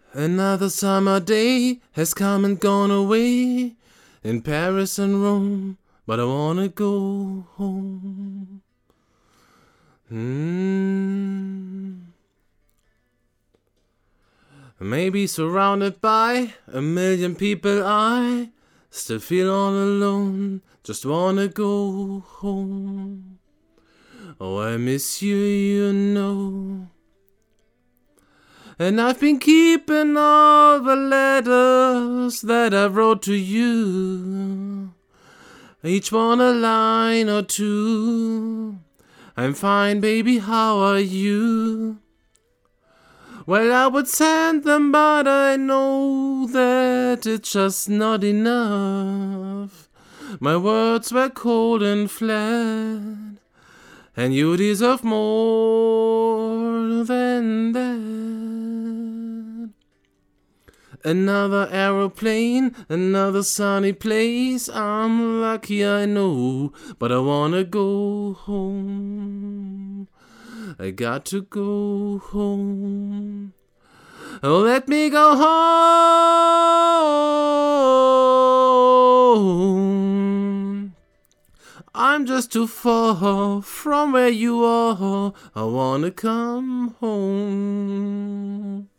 Another summer day has come and gone away in Paris and Rome, but I wanna go home. Maybe surrounded by a million people, I still feel all alone, just wanna go home. Oh, I miss you, you know. And I've been keeping all the letters that I wrote to you, each one a line or two. I'm fine, baby, how are you? Well, I would send them, but I know that it's just not enough. My words were cold and flat, and you deserve more than that. Another aeroplane, another sunny place. I'm lucky, I know, but I wanna go home. I got to go home. Oh, let me go home. I'm just too far from where you are. I wanna come home.